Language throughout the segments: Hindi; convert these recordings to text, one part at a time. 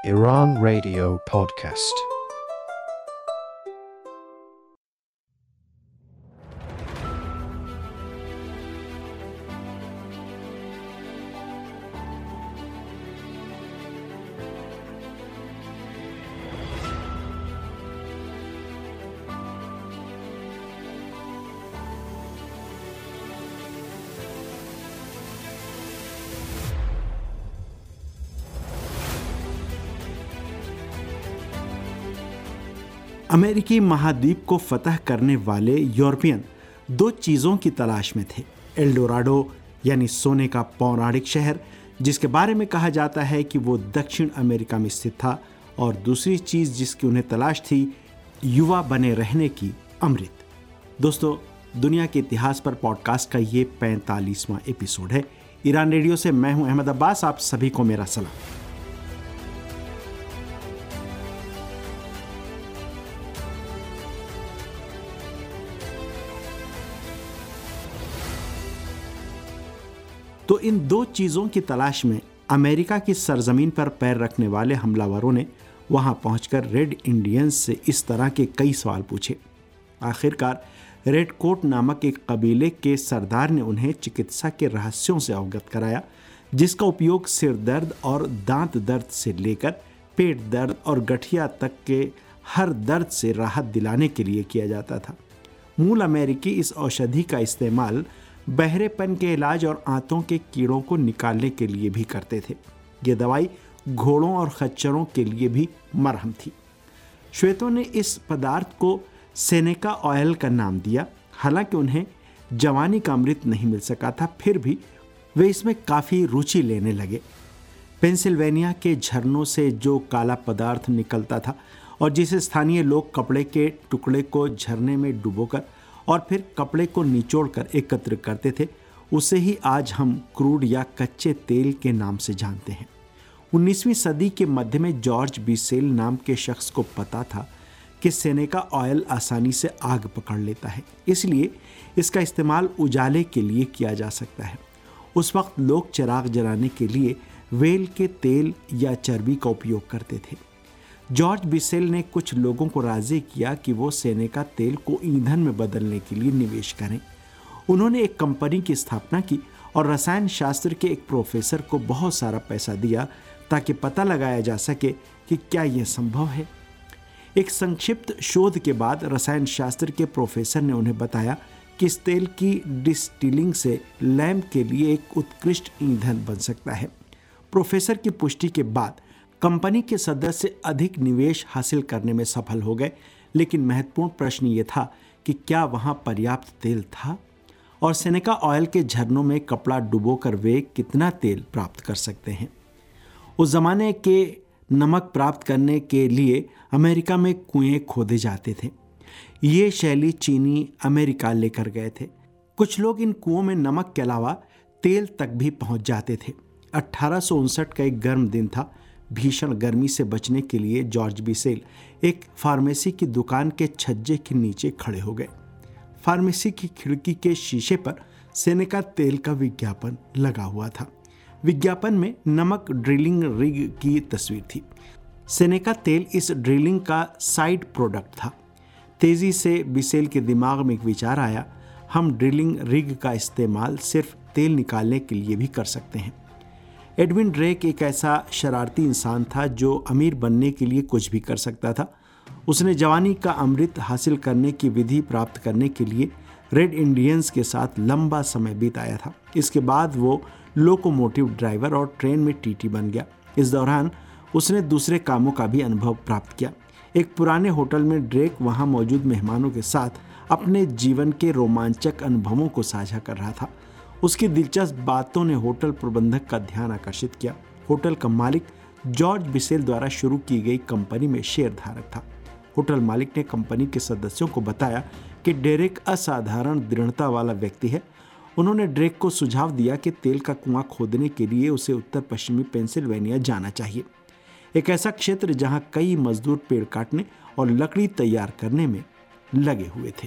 Iran Radio Podcast. अमेरिकी महाद्वीप को फतह करने वाले यूरोपियन दो चीज़ों की तलाश में थे। एल्डोराडो यानी सोने का पौराणिक शहर, जिसके बारे में कहा जाता है कि वो दक्षिण अमेरिका में स्थित था, और दूसरी चीज़ जिसकी उन्हें तलाश थी, युवा बने रहने की अमृत। दोस्तों, दुनिया के इतिहास पर पॉडकास्ट का ये 45वां एपिसोड है। ईरान रेडियो से मैं हूं अहमद अब्बास, आप सभी को मेरा सलाम। तो इन दो चीज़ों की तलाश में अमेरिका की सरजमीन पर पैर रखने वाले हमलावरों ने वहां पहुंचकर रेड इंडियंस से इस तरह के कई सवाल पूछे। आखिरकार रेड कोट नामक एक कबीले के सरदार ने उन्हें चिकित्सा के रहस्यों से अवगत कराया, जिसका उपयोग सिर दर्द और दांत दर्द से लेकर पेट दर्द और गठिया तक के हर दर्द से राहत दिलाने के लिए किया जाता था। मूल अमेरिकी इस औषधि का इस्तेमाल बहरेपन के इलाज और आंतों के कीड़ों को निकालने के लिए भी करते थे। ये दवाई घोड़ों और खच्चरों के लिए भी मरहम थी। श्वेतों ने इस पदार्थ को सेनेका ऑयल का नाम दिया। हालांकि उन्हें जवानी का अमृत नहीं मिल सका था, फिर भी वे इसमें काफ़ी रुचि लेने लगे। पेंसिल्वेनिया के झरनों से जो काला पदार्थ निकलता था और जिसे स्थानीय लोग कपड़े के टुकड़े को झरने में डुबोकर और फिर कपड़े को निचोड़कर एकत्र करते थे, उसे ही आज हम क्रूड या कच्चे तेल के नाम से जानते हैं। 19वीं सदी के मध्य में जॉर्ज बीसेल नाम के शख्स को पता था कि सेनेका ऑयल आसानी से आग पकड़ लेता है, इसलिए इसका इस्तेमाल उजाले के लिए किया जा सकता है। उस वक्त लोग चिराग जलाने के लिए वेल के तेल या चर्बी का उपयोग करते थे। जॉर्ज बीसेल ने कुछ लोगों को राजी किया कि वो सेनेका तेल को ईंधन में बदलने के लिए निवेश करें। उन्होंने एक कंपनी की स्थापना की और रसायन शास्त्र के एक प्रोफेसर को बहुत सारा पैसा दिया ताकि पता लगाया जा सके कि क्या यह संभव है। एक संक्षिप्त शोध के बाद रसायन शास्त्र के प्रोफेसर ने उन्हें बताया कि इस तेल की डिस्टिलिंग से लैंप के लिए एक उत्कृष्ट ईंधन बन सकता है। प्रोफेसर की पुष्टि के बाद कंपनी के सदस्य अधिक निवेश हासिल करने में सफल हो गए, लेकिन महत्वपूर्ण प्रश्न ये था कि क्या वहाँ पर्याप्त तेल था, और सेनेका ऑयल के झरनों में कपड़ा डुबोकर वे कितना तेल प्राप्त कर सकते हैं। उस जमाने के नमक प्राप्त करने के लिए अमेरिका में कुएं खोदे जाते थे। ये शैली चीनी अमेरिका लेकर गए थे। कुछ लोग इन कुओं में नमक के अलावा तेल तक भी पहुंच जाते थे। 1859 का एक गर्म दिन था। भीषण गर्मी से बचने के लिए जॉर्ज बीसेल एक फार्मेसी की दुकान के छज्जे के नीचे खड़े हो गए। फार्मेसी की खिड़की के शीशे पर सेनेका तेल का विज्ञापन लगा हुआ था। विज्ञापन में नमक ड्रिलिंग रिग की तस्वीर थी। सेनेका तेल इस ड्रिलिंग का साइड प्रोडक्ट था। तेजी से बीसेल के दिमाग में एक विचार आया, हम ड्रिलिंग रिग का इस्तेमाल सिर्फ तेल निकालने के लिए भी कर सकते हैं। एडविन ड्रेक एक ऐसा शरारती इंसान था जो अमीर बनने के लिए कुछ भी कर सकता था। उसने जवानी का अमृत हासिल करने की विधि प्राप्त करने के लिए रेड इंडियंस के साथ लंबा समय बिताया था। इसके बाद वो लोकोमोटिव ड्राइवर और ट्रेन में टीटी बन गया। इस दौरान उसने दूसरे कामों का भी अनुभव प्राप्त किया। एक पुराने होटल में ड्रेक वहाँ मौजूद मेहमानों के साथ अपने जीवन के रोमांचक अनुभवों को साझा कर रहा था। उसकी दिलचस्प बातों ने होटल प्रबंधक का ध्यान आकर्षित किया। होटल का मालिक जॉर्ज बीसेल द्वारा शुरू की गई कंपनी में शेयरधारक था। होटल मालिक ने कंपनी के सदस्यों को बताया कि ड्रेक असाधारण दृढ़ता वाला व्यक्ति है। उन्होंने ड्रेक को सुझाव दिया कि तेल का कुआं खोदने के लिए उसे उत्तर पश्चिमी पेंसिल्वेनिया जाना चाहिए, एक ऐसा क्षेत्र जहां कई मजदूर पेड़ काटने और लकड़ी तैयार करने में लगे हुए थे।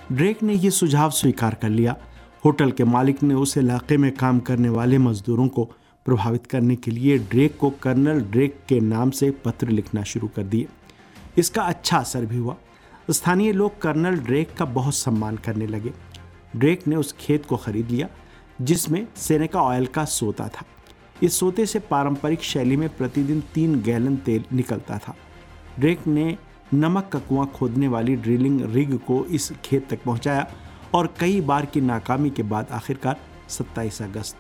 ड्रेक ने यह सुझाव स्वीकार कर लिया। होटल के मालिक ने उस इलाके में काम करने वाले मजदूरों को प्रभावित करने के लिए ड्रेक को कर्नल ड्रेक के नाम से पत्र लिखना शुरू कर दिए। इसका अच्छा असर भी हुआ। स्थानीय लोग कर्नल ड्रेक का बहुत सम्मान करने लगे। ड्रेक ने उस खेत को खरीद लिया जिसमें सेनेका ऑयल का सोता था। इस सोते से पारंपरिक शैली में प्रतिदिन 3 गैलन तेल निकलता था। ड्रेक ने नमक का कुआं खोदने वाली ड्रिलिंग रिग को इस खेत तक पहुंचाया और कई बार की नाकामी के बाद आखिरकार 27 अगस्त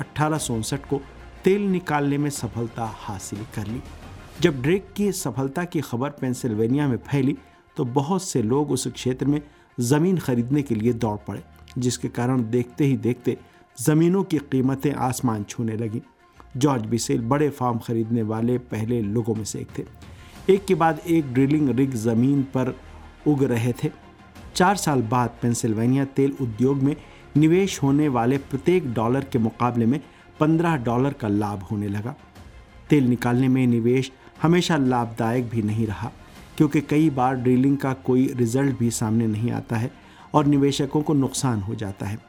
1859 को तेल निकालने में सफलता हासिल कर ली। जब ड्रेक की सफलता की खबर पेंसिल्वेनिया में फैली तो बहुत से लोग उस क्षेत्र में ज़मीन खरीदने के लिए दौड़ पड़े, जिसके कारण देखते ही देखते ज़मीनों की कीमतें आसमान छूने लगीं। जॉर्ज बिसेल बड़े फार्म खरीदने वाले पहले लोगों में से एक थे। एक के बाद एक ड्रिलिंग रिग ज़मीन पर उग रहे थे। 4 साल बाद पेंसिल्वेनिया तेल उद्योग में निवेश होने वाले प्रत्येक डॉलर के मुकाबले में $15 का लाभ होने लगा। तेल निकालने में निवेश हमेशा लाभदायक भी नहीं रहा, क्योंकि कई बार ड्रिलिंग का कोई रिजल्ट भी सामने नहीं आता है और निवेशकों को नुकसान हो जाता है।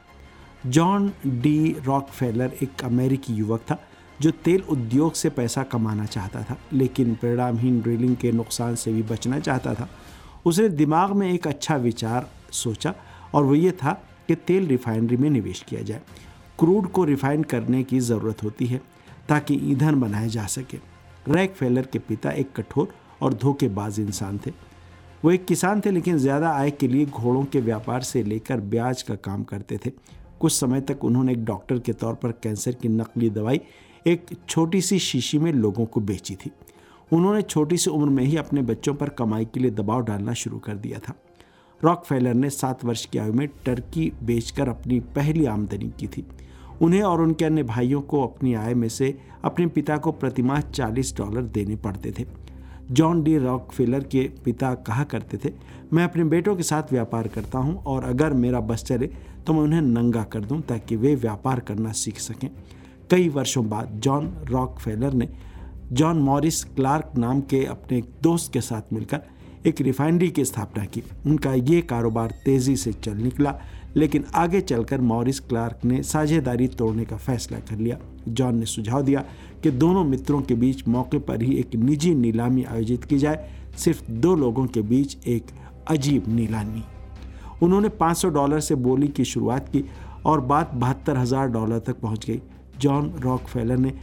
जॉन डी रॉकफेलर एक अमेरिकी युवक था जो तेल उद्योग से पैसा कमाना चाहता था, लेकिन परिणामहीन ड्रिलिंग के नुकसान से भी बचना चाहता था। उसने दिमाग में एक अच्छा विचार सोचा और वो ये था कि तेल रिफाइनरी में निवेश किया जाए। क्रूड को रिफाइन करने की ज़रूरत होती है ताकि ईंधन बनाया जा सके। रॉकफेलर के पिता एक कठोर और धोखेबाज इंसान थे। वो एक किसान थे, लेकिन ज़्यादा आय के लिए घोड़ों के व्यापार से लेकर ब्याज का काम करते थे। कुछ समय तक उन्होंने एक डॉक्टर के तौर पर कैंसर की नकली दवाई एक छोटी सी शीशी में लोगों को बेची थी। उन्होंने छोटी सी उम्र में ही अपने बच्चों पर कमाई के लिए दबाव डालना शुरू कर दिया था। रॉकफेलर ने 7 वर्ष की आयु में टर्की बेचकर अपनी पहली आमदनी की थी। उन्हें और उनके अन्य भाइयों को अपनी आय में से अपने पिता को प्रतिमाह $40 देने पड़ते थे। जॉन डी रॉकफेलर के पिता कहा करते थे, मैं अपने बेटों के साथ व्यापार करता हूं और अगर मेरा बस चले तो मैं उन्हें नंगा कर दूं ताकि वे व्यापार करना सीख सकें। कई वर्षों बाद जॉन रॉकफेलर ने जॉन मॉरिस क्लार्क नाम के अपने एक दोस्त के साथ मिलकर एक रिफाइनरी की स्थापना की। उनका ये कारोबार तेज़ी से चल निकला, लेकिन आगे चलकर मॉरिस क्लार्क ने साझेदारी तोड़ने का फैसला कर लिया। जॉन ने सुझाव दिया कि दोनों मित्रों के बीच मौके पर ही एक निजी नीलामी आयोजित की जाए, सिर्फ 2 लोगों के बीच एक अजीब नीलामी। उन्होंने $500 से बोली की शुरुआत की और बात $72,000 तक पहुंच गई। जॉन रॉकफेलर ने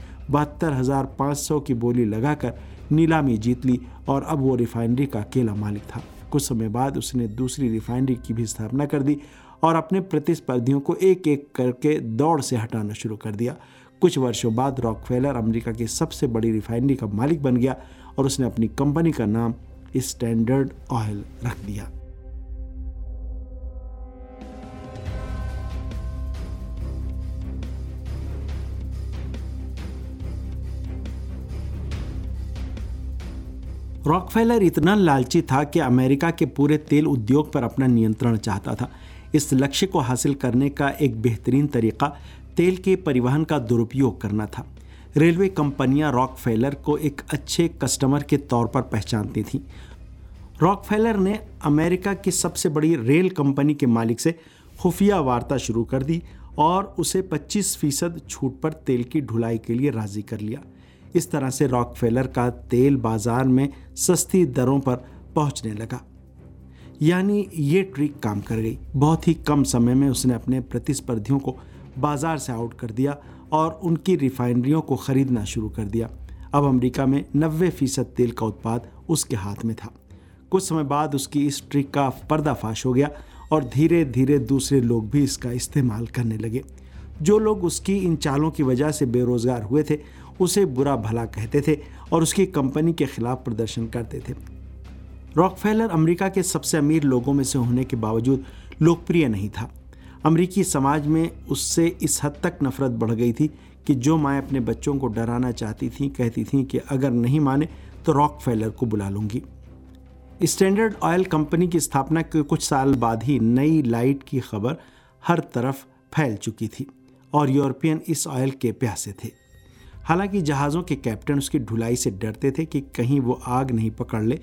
72,500 की बोली लगाकर नीलामी जीत ली और अब वो रिफाइनरी का अकेला मालिक था। कुछ समय बाद उसने दूसरी रिफाइनरी की भी स्थापना कर दी और अपने प्रतिस्पर्धियों को एक एक करके दौड़ से हटाना शुरू कर दिया। कुछ वर्षों बाद रॉकफेलर अमेरिका की सबसे बड़ी रिफाइनरी का मालिक बन गया और उसने अपनी कंपनी का नाम स्टैंडर्ड ऑयल रख दिया। रॉकफेलर इतना लालची था कि अमेरिका के पूरे तेल उद्योग पर अपना नियंत्रण चाहता था। इस लक्ष्य को हासिल करने का एक बेहतरीन तरीका तेल के परिवहन का दुरुपयोग करना था। रेलवे कंपनियां रॉकफेलर को एक अच्छे कस्टमर के तौर पर पहचानती थीं। रॉकफेलर ने अमेरिका की सबसे बड़ी रेल कंपनी के मालिक से खुफिया वार्ता शुरू कर दी और उसे 25% छूट पर तेल की ढुलाई के लिए राजी कर लिया। इस तरह से रॉकफेलर का तेल बाजार में सस्ती दरों पर पहुंचने लगा। यानी ये ट्रिक काम कर गई। बहुत ही कम समय में उसने अपने प्रतिस्पर्धियों को बाजार से आउट कर दिया और उनकी रिफाइनरियों को खरीदना शुरू कर दिया। अब अमेरिका में 90% तेल का उत्पाद उसके हाथ में था। कुछ समय बाद उसकी इस ट्रिक का पर्दाफाश हो गया और धीरे धीरे दूसरे लोग भी इसका इस्तेमाल करने लगे। जो लोग उसकी इन चालों की वजह से बेरोजगार हुए थे उसे बुरा भला कहते थे और उसकी कंपनी के खिलाफ प्रदर्शन करते थे। रॉकफेलर अमेरिका के सबसे अमीर लोगों में से होने के बावजूद लोकप्रिय नहीं था। अमेरिकी समाज में उससे इस हद तक नफरत बढ़ गई थी कि जो माएँ अपने बच्चों को डराना चाहती थीं कहती थीं कि अगर नहीं माने तो रॉकफेलर को बुला लूँगी। स्टैंडर्ड ऑयल कंपनी की स्थापना के कुछ साल बाद ही नई लाइट की खबर हर तरफ फैल चुकी थी और यूरोपियन इस ऑयल के प्यासे थे। हालांकि जहाज़ों के कैप्टन उसकी ढुलाई से डरते थे कि कहीं वो आग नहीं पकड़ ले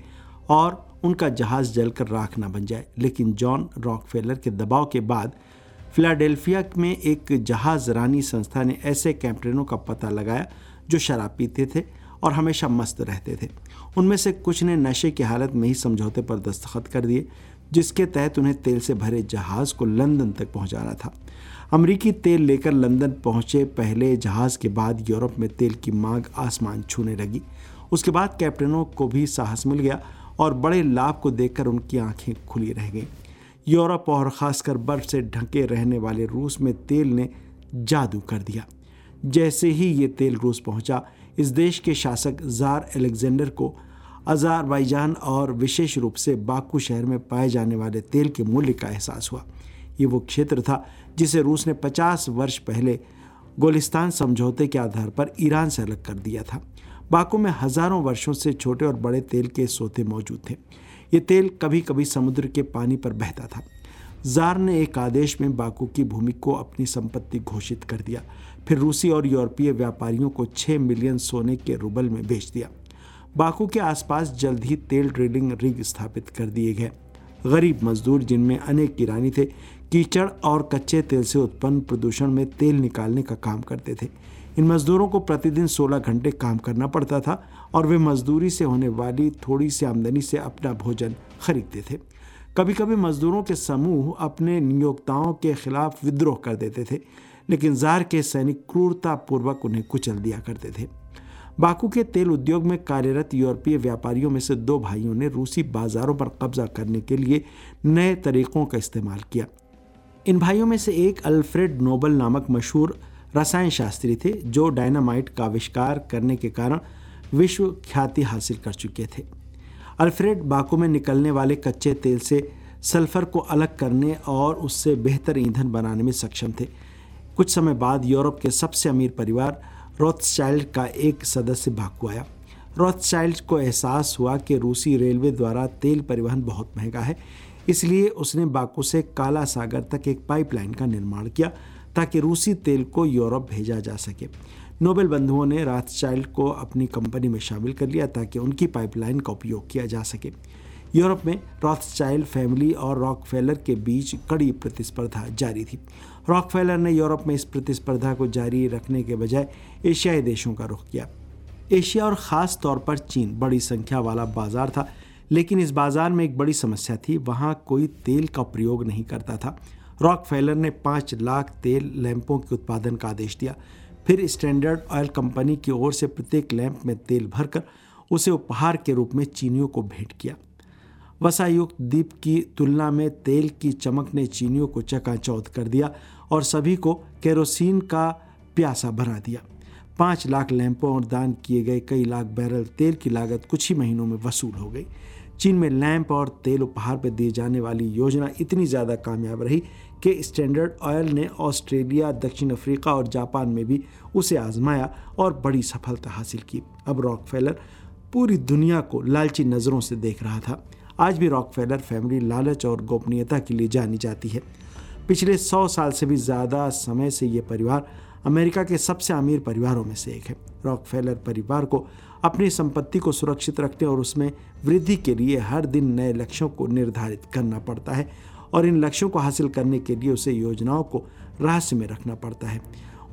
और उनका जहाज़ जलकर राख न बन जाए। लेकिन जॉन रॉकफेलर के दबाव के बाद फिलाडेल्फिया में एक जहाज़ रानी संस्था ने ऐसे कैप्टनों का पता लगाया जो शराब पीते थे और हमेशा मस्त रहते थे। उनमें से कुछ ने नशे की हालत में ही समझौते पर दस्तखत कर दिए, जिसके तहत उन्हें तेल से भरे जहाज़ को लंदन तक पहुंचाना था। अमेरिकी तेल लेकर लंदन पहुंचे पहले जहाज़ के बाद यूरोप में तेल की मांग आसमान छूने लगी। उसके बाद कैप्टनों को भी साहस मिल गया और बड़े लाभ को देखकर उनकी आंखें खुली रह गईं। यूरोप और ख़ासकर बर्फ़ से ढके रहने वाले रूस में तेल ने जादू कर दिया। जैसे ही ये तेल रूस पहुंचा, इस देश के शासक ज़ार अलेक्जेंडर को अज़रबैजान और विशेष रूप से बाकू शहर में पाए जाने वाले तेल के मूल्य का एहसास हुआ। ये वो क्षेत्र था जिसे रूस ने 50 वर्ष पहले गोलिस्तान समझौते के आधार पर ईरान से अलग कर दिया था। बाकू में हज़ारों वर्षों से छोटे और बड़े तेल के सोते मौजूद थे। ये तेल कभी कभी समुद्र के पानी पर बहता था। ज़ार ने एक आदेश में बाकू की भूमि को अपनी संपत्ति घोषित कर दिया। फिर रूसी और यूरोपीय व्यापारियों को 6 मिलियन सोने के रूबल में बेच दिया। बाकू के आसपास जल्द ही तेल ड्रिलिंग रिग स्थापित कर दिए गए। गरीब मजदूर, जिनमें अनेक ईरानी थे, कीचड़ और कच्चे तेल से उत्पन्न प्रदूषण में तेल निकालने का काम करते थे। इन मजदूरों को प्रतिदिन 16 घंटे काम करना पड़ता था और वे मजदूरी से होने वाली थोड़ी सी आमदनी से अपना भोजन खरीदते थे। कभी कभी मजदूरों के समूह अपने नियोक्ताओं के खिलाफ विद्रोह कर देते थे, लेकिन ज़ार के सैनिक क्रूरतापूर्वक उन्हें कुचल दिया करते थे। बाकू के तेल उद्योग में कार्यरत यूरोपीय व्यापारियों में से 2 भाइयों ने रूसी बाजारों पर कब्जा करने के लिए नए तरीकों का इस्तेमाल किया। इन भाइयों में से एक अल्फ्रेड नोबल नामक मशहूर रसायन शास्त्री थे, जो डायनामाइट का आविष्कार करने के कारण विश्व ख्याति हासिल कर चुके थे। अल्फ्रेड बाकू में निकलने वाले कच्चे तेल से सल्फर को अलग करने और उससे बेहतर ईंधन बनाने में सक्षम थे। कुछ समय बाद यूरोप के सबसे अमीर परिवार रोथस्चाइल्ड का एक सदस्य बाकू आया। रोथस्चाइल्ड को एहसास हुआ कि रूसी रेलवे द्वारा तेल परिवहन बहुत महंगा है, इसलिए उसने बाकू से काला सागर तक एक पाइपलाइन का निर्माण किया ताकि रूसी तेल को यूरोप भेजा जा सके। नोबेल बंधुओं ने रोथस्चाइल्ड को अपनी कंपनी में शामिल कर लिया ताकि उनकी पाइपलाइन का उपयोग किया जा सके। यूरोप में रोथस्चाइल्ड फैमिली और रॉकफेलर के बीच कड़ी प्रतिस्पर्धा जारी थी। रॉकफेलर ने यूरोप में इस प्रतिस्पर्धा को जारी रखने के बजाय एशियाई देशों का रुख किया। एशिया और ख़ास तौर पर चीन बड़ी संख्या वाला बाजार था, लेकिन इस बाजार में एक बड़ी समस्या थी, वहाँ कोई तेल का प्रयोग नहीं करता था। रॉकफेलर ने 5 लाख तेल लैंपों के उत्पादन का आदेश दिया। फिर स्टैंडर्ड ऑयल कंपनी की ओर से प्रत्येक लैंप में तेल भरकर उसे उपहार के रूप में चीनियों को भेंट किया। वसायुक्त दीप की तुलना में तेल की चमक ने चीनियों को चकाचौंध कर दिया और सभी को केरोसिन का प्यासा बना दिया। 5 लाख लैंपों और दान किए गए कई लाख बैरल तेल की लागत कुछ ही महीनों में वसूल हो गई। चीन में लैंप और तेल उपहार पर दिए जाने वाली योजना इतनी ज़्यादा कामयाब रही कि स्टैंडर्ड ऑयल ने ऑस्ट्रेलिया, दक्षिण अफ्रीका और जापान में भी उसे आजमाया और बड़ी सफलता हासिल की। अब रॉकफेलर पूरी दुनिया को लालची नज़रों से देख रहा था। आज भी रॉकफेलर फैमिली लालच और गोपनीयता के लिए जानी जाती है। पिछले 100 साल से भी ज़्यादा समय से ये परिवार अमेरिका के सबसे अमीर परिवारों में से एक है। रॉकफेलर परिवार को अपनी संपत्ति को सुरक्षित रखने और उसमें वृद्धि के लिए हर दिन नए लक्ष्यों को निर्धारित करना पड़ता है और इन लक्ष्यों को हासिल करने के लिए उसे योजनाओं को रहस्य में रखना पड़ता है।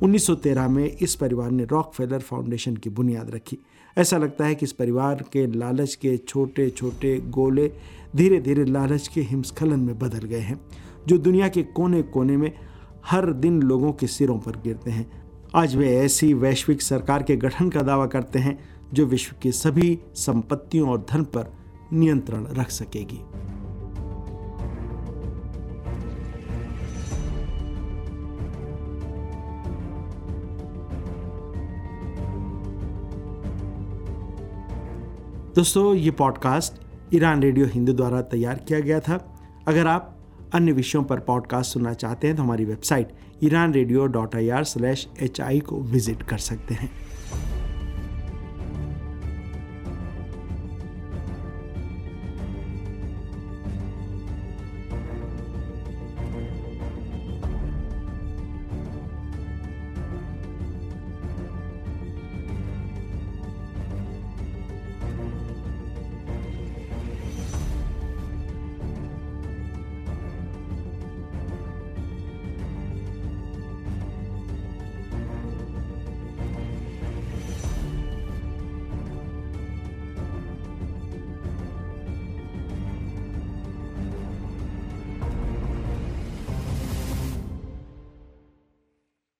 1913 में इस परिवार ने रॉकफेलर फाउंडेशन की बुनियाद रखी। ऐसा लगता है कि इस परिवार के लालच के छोटे छोटे गोले धीरे धीरे लालच के हिमस्खलन में बदल गए हैं, जो दुनिया के कोने कोने में हर दिन लोगों के सिरों पर गिरते हैं। आज वे ऐसी वैश्विक सरकार के गठन का दावा करते हैं जो विश्व की सभी संपत्तियों और धन पर नियंत्रण रख सकेगी। दोस्तों, ये पॉडकास्ट ईरान रेडियो हिंदी द्वारा तैयार किया गया था। अगर आप अन्य विषयों पर पॉडकास्ट सुनना चाहते हैं तो हमारी वेबसाइट iranradio.ir/hi को विजिट कर सकते हैं।